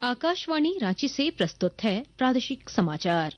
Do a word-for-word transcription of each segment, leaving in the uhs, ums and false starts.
आकाशवाणी रांची से प्रस्तुत है प्रादेशिक समाचार।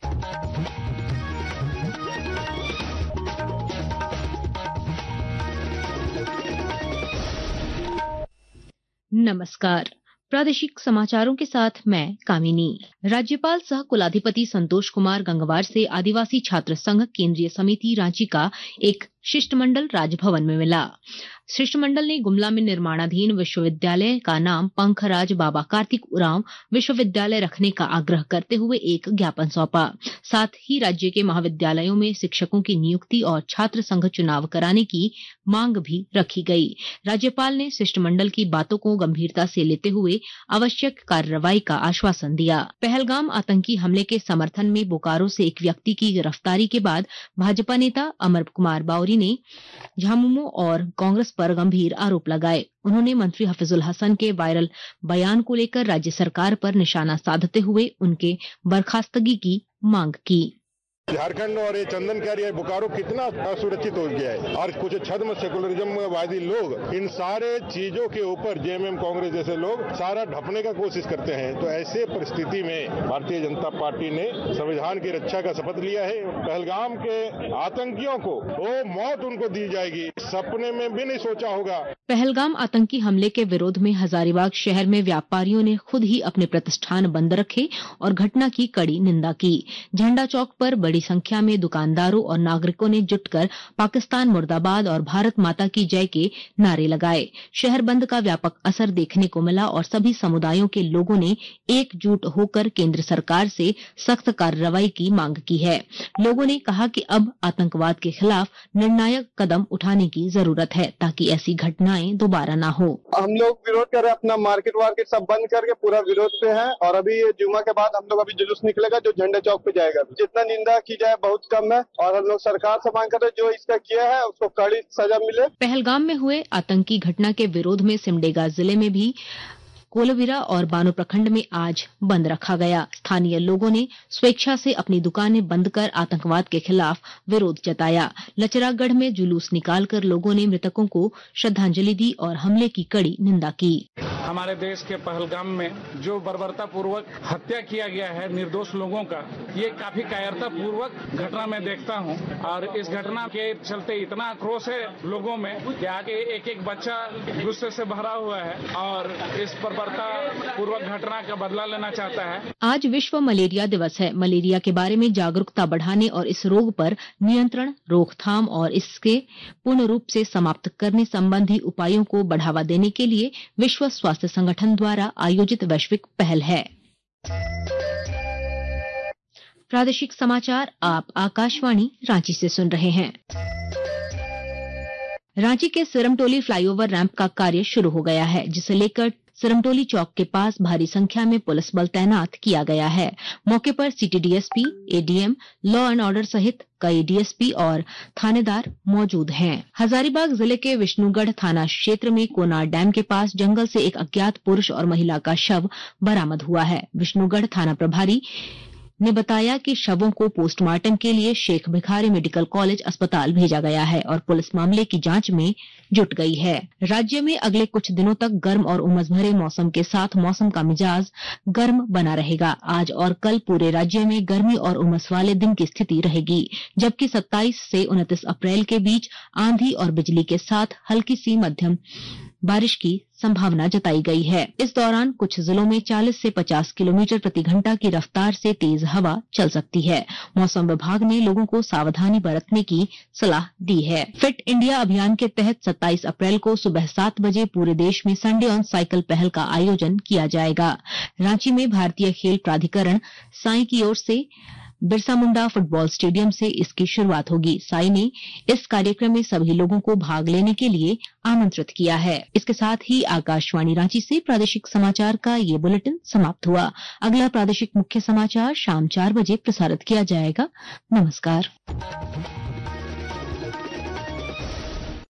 नमस्कार। प्रादेशिक समाचारों के साथ मैं कामिनी। राज्यपाल सह कुलाधिपति संतोष कुमार गंगवार से आदिवासी छात्र संघ केंद्रीय समिति रांची का एक शिष्टमंडल राजभवन में मिला। शिष्टमंडल ने गुमला में निर्माणाधीन विश्वविद्यालय का नाम पंखराज बाबा कार्तिक उरांव विश्वविद्यालय रखने का आग्रह करते हुए एक ज्ञापन सौंपा। साथ ही राज्य के महाविद्यालयों में शिक्षकों की नियुक्ति और छात्र संघ चुनाव कराने की मांग भी रखी गई। राज्यपाल ने शिष्टमंडल की बातों को गंभीरता से लेते हुए आवश्यक कार्रवाई का आश्वासन दिया। पहलगाम आतंकी हमले के समर्थन में बोकारो से एक व्यक्ति की गिरफ्तारी के बाद भाजपा नेता अमर कुमार बावरी ने झामुमो और कांग्रेस पर गंभीर आरोप लगाए। उन्होंने मंत्री हफीजुल हसन के वायरल बयान को लेकर राज्य सरकार पर निशाना साधते हुए उनके बर्खास्तगी की मांग की। झारखंड और ये चंदनकारी है बोकारो कितना असुरक्षित हो गया है और कुछ छद्म सेकुलरिज्म वादी लोग इन सारे चीजों के ऊपर जेएमएम कांग्रेस जैसे लोग सारा ढपने का कोशिश करते हैं। तो ऐसे परिस्थिति में भारतीय जनता पार्टी ने संविधान की रक्षा का शपथ लिया है। पहलगाम के आतंकियों को वो मौत उनको दी जाएगी, सपने में भी नहीं सोचा होगा। पहलगाम आतंकी हमले के विरोध में हजारीबाग शहर में व्यापारियों ने खुद ही अपने प्रतिष्ठान बंद रखे और घटना की कड़ी निंदा की। झंडा चौक पर बड़ी संख्या में दुकानदारों और नागरिकों ने जुटकर पाकिस्तान मुर्दाबाद और भारत माता की जय के नारे लगाए। शहर बंद का व्यापक असर देखने को मिला और सभी समुदायों के लोगों ने एकजुट होकर केंद्र सरकार से सख्त कार्रवाई की मांग की है। लोगों ने कहा कि अब आतंकवाद के खिलाफ निर्णायक कदम उठाने की जरूरत है ताकि ऐसी घटनाएं दोबारा न हो। हम लोग विरोध कर रहे हैं, अपना मार्केट वार्केट सब बंद करके पूरा विरोध पे है और अभी जुम्मा के बाद हम लोग अभी जुलूस निकलेगा जो झंडे चौक पे जाएगा। जितना निंदा की जाए बहुत कम है और हम लोग सरकार से मांग कर रहे जो इसका किया है उसको कड़ी सजा मिले। पहलगाम में हुए आतंकी घटना के विरोध में सिमडेगा जिले में भी कोलवीरा और बानो प्रखंड में आज बंद रखा गया। स्थानीय लोगों ने स्वेच्छा से अपनी दुकानें बंद कर आतंकवाद के खिलाफ विरोध जताया। लचरागढ़ में जुलूस निकालकर लोगों ने मृतकों को श्रद्धांजलि दी और हमले की कड़ी निंदा की। हमारे देश के पहलगाम में जो बर्बरता पूर्वक हत्या किया गया है निर्दोष लोगों का, ये काफी कायरता पूर्वक घटना में देखता हूँ और इस घटना के चलते इतना आक्रोश है लोगों में कि आगे एक एक बच्चा गुस्से से भरा हुआ है और इस पूर्वक घटना का बदला लेना चाहता है। आज विश्व मलेरिया दिवस है। मलेरिया के बारे में जागरूकता बढ़ाने और इस रोग पर नियंत्रण, रोकथाम और इसके पूर्ण रूप से समाप्त करने संबंधी उपायों को बढ़ावा देने के लिए विश्व स्वास्थ्य संगठन द्वारा आयोजित वैश्विक पहल है। प्रादेशिक समाचार आप आकाशवाणी रांची से सुन रहे हैं। रांची के सिरमटोली फ्लाईओवर रैंप का कार्य शुरू हो गया है, जिसे लेकर सिरमटोली चौक के पास भारी संख्या में पुलिस बल तैनात किया गया है। मौके पर city DSP, ADM, law and order सहित कई डीएसपी और थानेदार मौजूद हैं। हजारीबाग जिले के विष्णुगढ़ थाना क्षेत्र में कोनार डैम के पास जंगल से एक अज्ञात पुरुष और महिला का शव बरामद हुआ है। विष्णुगढ़ थाना प्रभारी ने बताया कि शवों को पोस्टमार्टम के लिए शेख भिखारी मेडिकल कॉलेज अस्पताल भेजा गया है और पुलिस मामले की जांच में जुट गई है। राज्य में अगले कुछ दिनों तक गर्म और उमस भरे मौसम के साथ मौसम का मिजाज गर्म बना रहेगा। आज और कल पूरे राज्य में गर्मी और उमस वाले दिन की स्थिति रहेगी, जबकि सत्ताईस से उनतीस अप्रैल के बीच आंधी और बिजली के साथ हल्की सी मध्यम बारिश की संभावना जताई गई है। इस दौरान कुछ जिलों में चालीस से पचास किलोमीटर प्रति घंटा की रफ्तार से तेज हवा चल सकती है। मौसम विभाग ने लोगों को सावधानी बरतने की सलाह दी है। फिट इंडिया अभियान के तहत सत्ताईस अप्रैल को सुबह सात बजे पूरे देश में संडे ऑन साइकिल पहल का आयोजन किया जाएगा। रांची में भारतीय खेल प्राधिकरण साई की ओर से बिरसा मुंडा फुटबॉल स्टेडियम से इसकी शुरुआत होगी। साई ने इस कार्यक्रम में सभी लोगों को भाग लेने के लिए आमंत्रित किया है। इसके साथ ही आकाशवाणी रांची से प्रादेशिक समाचार का ये बुलेटिन समाप्त हुआ। अगला प्रादेशिक मुख्य समाचार शाम चार बजे प्रसारित किया जाएगा। नमस्कार।